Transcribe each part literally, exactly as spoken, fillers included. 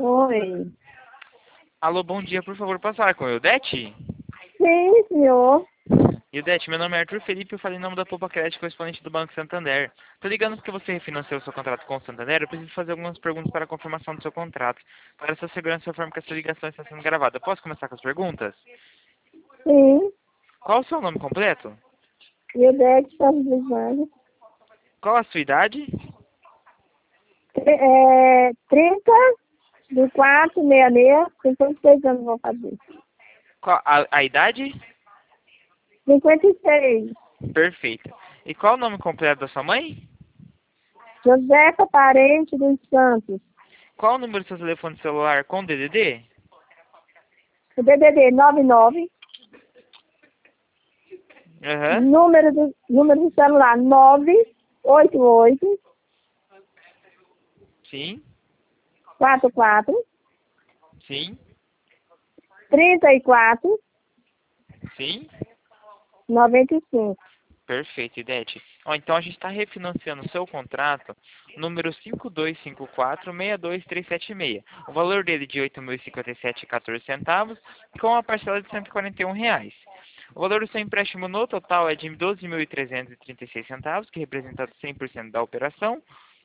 Oi. Alô, bom dia, por favor, posso falar com o Eudete? Sim, senhor. Eudete, meu nome é Arthur Felipe, eu falei em nome da Poupa Crédito, correspondente do Banco Santander. Tô ligando porque você refinanciou seu contrato com o Santander, eu preciso fazer algumas perguntas para a confirmação do seu contrato. Para sua segurança, eu informo que essa ligação está sendo gravada. Posso começar com as perguntas? Sim. Qual o seu nome completo? E o Deck está me dizendo. Qual a sua idade? É, trinta do quatro, meia meia, cinquenta e seis anos vou fazer. Qual a, a idade? cinquenta e seis. Perfeito. E qual o nome completo da sua mãe? Josefa Parente dos Santos. Qual o número do seu telefone celular com D D D? O D D D nove nove. Aham. Número do, número do celular nove oito oito Sim. quatro quatro Sim. trinta e quatro Sim. noventa e cinco. Perfeito, Idete. Ó, então a gente está refinanciando o seu contrato número cinco dois cinco quatro, seis dois três sete seis. O valor dele de oito mil e cinquenta e sete reais e quatorze centavos, com a parcela de cento e quarenta e um reais. O valor do seu empréstimo no total é de doze mil trezentos e trinta e seis centavos, que representa cem por cento da operação.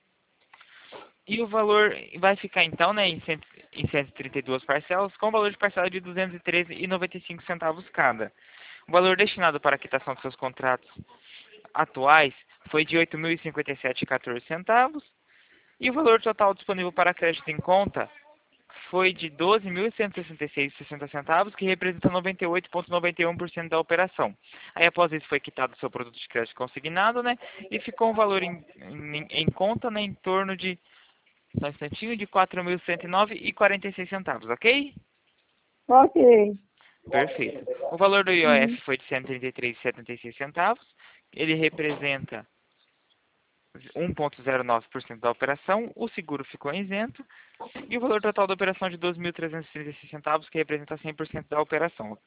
E o valor vai ficar então, né, em, cento, em cento e trinta e duas parcelas, com o valor de parcela de duzentos e treze reais e noventa e cinco centavos cada. O valor destinado para a quitação dos seus contratos atuais foi de oito mil e cinquenta e sete reais e quatorze centavos e o valor total disponível para crédito em conta foi de doze mil cento e sessenta e seis reais e sessenta centavos, que representa noventa e oito vírgula noventa e um por cento da operação. Aí após isso foi quitado o seu produto de crédito consignado, né, e ficou um valor em, em, em conta, né, em torno de, só um instantinho, de quatro mil cento e nove reais e quarenta e seis centavos, ok? Ok. Perfeito. O valor do I O F Uhum. foi de cento e trinta e três reais e setenta e seis centavos. Ele representa um vírgula zero nove por cento da operação. O seguro ficou isento. E o valor total da operação de doze mil trezentos e trinta e seis centavos, que representa cem por cento da operação.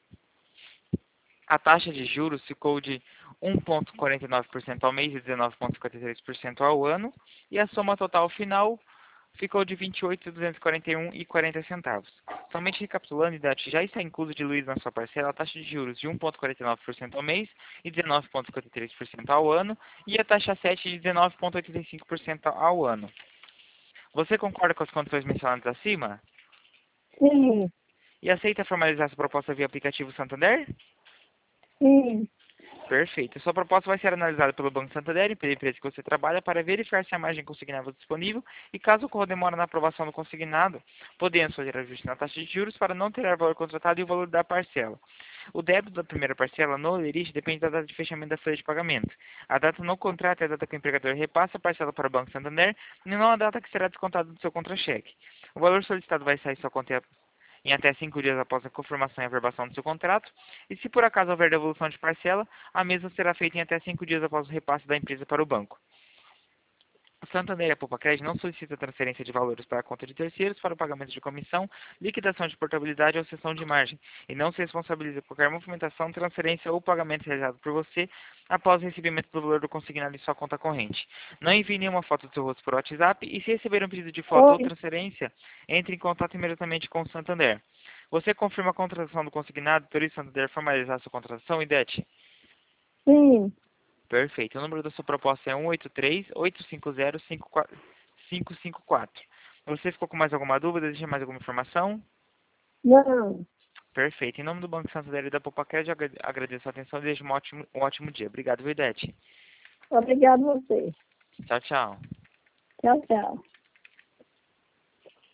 A taxa de juros ficou de um vírgula quarenta e nove por cento ao mês e dezenove vírgula cinquenta e três por cento ao ano. E a soma total final ficou de vinte e oito mil duzentos e quarenta e um reais e quarenta centavos. Somente recapitulando, Idade, já está incluso diluído na sua parcela a taxa de juros de um vírgula quarenta e nove por cento ao mês e dezenove vírgula cinquenta e três por cento ao ano e a taxa sete de dezenove vírgula oitenta e cinco por cento ao ano. Você concorda com as condições mencionadas acima? Sim, E aceita formalizar sua proposta via aplicativo Santander? sim. Perfeito. Sua proposta vai ser analisada pelo Banco Santander e pela empresa que você trabalha para verificar se a margem consignável é disponível e, caso ocorra demora na aprovação do consignado, podemos fazer ajuste na taxa de juros para não alterar o valor contratado e o valor da parcela. O débito da primeira parcela no lerite depende da data de fechamento da folha de pagamento. A data no contrato é a data que o empregador repassa a parcela para o Banco Santander e não a data que será descontada do seu contra-cheque. O valor solicitado vai sair sua conta em até cinco dias após a confirmação e averbação do seu contrato, e se por acaso houver devolução de parcela, a mesma será feita em até cinco dias após o repasse da empresa para o banco. O Santander e a Poupa-Crédito não solicita transferência de valores para a conta de terceiros para o pagamento de comissão, liquidação de portabilidade ou cessão de margem, e não se responsabiliza por qualquer movimentação, transferência ou pagamento realizado por você após o recebimento do valor do consignado em sua conta corrente. Não envie nenhuma foto do seu rosto por WhatsApp e, se receber um pedido de foto ou Oi. transferência, entre em contato imediatamente com o Santander. Você confirma a contratação do consignado, por isso Santander formalizar sua contratação, Idete? Sim. Perfeito. O número da sua proposta é um oito três, oito cinco zero, cinco cinco quatro. Você ficou com mais alguma dúvida? Deseja mais alguma informação? Não. Perfeito. Em nome do Banco Santander e da Poupa-Crédito, eu agradeço a atenção e desejo um ótimo, um ótimo dia. Obrigado, Videte. Obrigado a você. Tchau, tchau. Tchau, tchau.